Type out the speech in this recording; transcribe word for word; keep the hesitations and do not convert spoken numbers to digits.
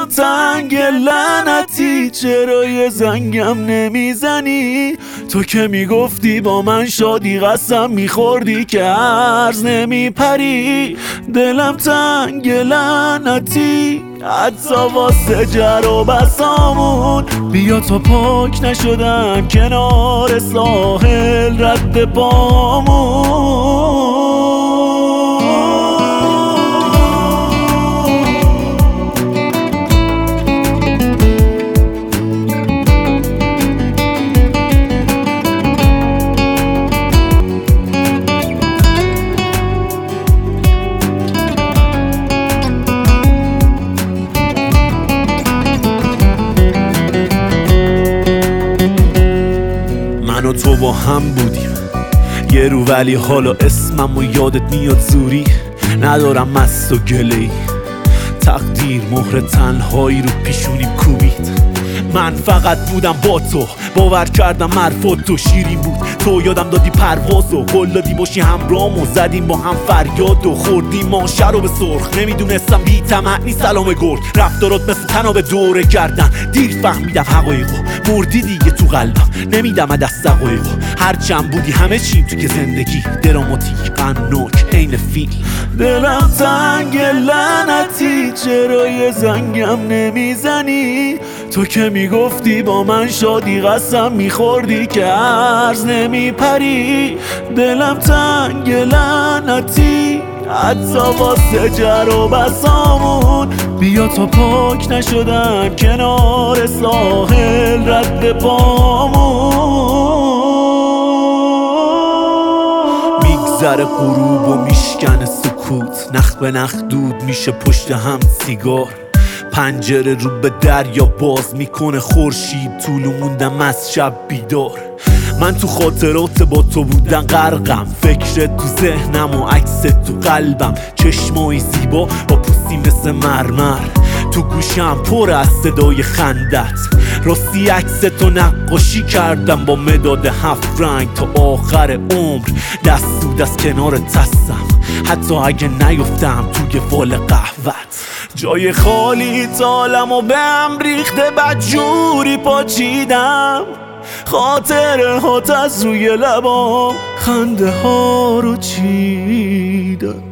دلم تنگ لعنتی، چرا یه زنگم نمیزنی؟ تو که میگفتی با من شادی قسم میخوردی که عرض نمیپری. دلم تنگ لعنتی، حتی واسه جر و بسامون. بیا تا پاک نشدم کنار ساحل رد پامون. من و تو با هم بودیم یه رو، ولی حالا اسمم و یادت میاد زوری. ندارم مست و گله‌ای، تقدیر مهر تنهایی رو پیشونیم کوبید. من فقط بودم با تو، باور کردم حرفات تو شیرین بود. تو یادم دادی پرواز و قول دادی باشی همرام، و زدیم با هم فریاد و خوردیم ماشه رو به سرخ. نمیدونستم بی طمع نیست سلام گرد، رفتارات مثل تناب دوره گردن. دیر فهمیدم حقایقو، مردی دیگه تو قلبم، نمیدم از دست دقایقو. هرچند بودی همه چیم تو که زندگی دراماتیک غمناک عین فیلم. دلم تنگ لعنتی، چرا یه زنگم نمیزنی؟ تو که میگفتی با من شادی قسم میخوردی که عرض نمیپری. دلم تنگ لعنتی، حتی واسه جر و بسامون. بیا تا پاک نشدم کنار ساحل رد پامون. میگذره غروب و میشکنه سکوت، نخ به نخ دود میشه پشت هم سیگار. پنجره رو به دریا باز میکنه خورشید، طول موندم از شب بیدار. من تو خاطرات با تو بودن غرقم، فکرت تو ذهنم و عکست تو قلبم. چشمای زیبا با پوستی مثل مرمر، تو گوشم پر از صدای خندت. راستی عکس تو نقاشی کردم با مداد هفت رنگ، تا آخر عمر دست تو دست کنارت هستم، حتی اگه نیفتم توی فال قهوت. جای خالی تالم و به هم ریخته بدجوری پاچیدم. خاطره هات از روی لبام خنده ها رو چیدم.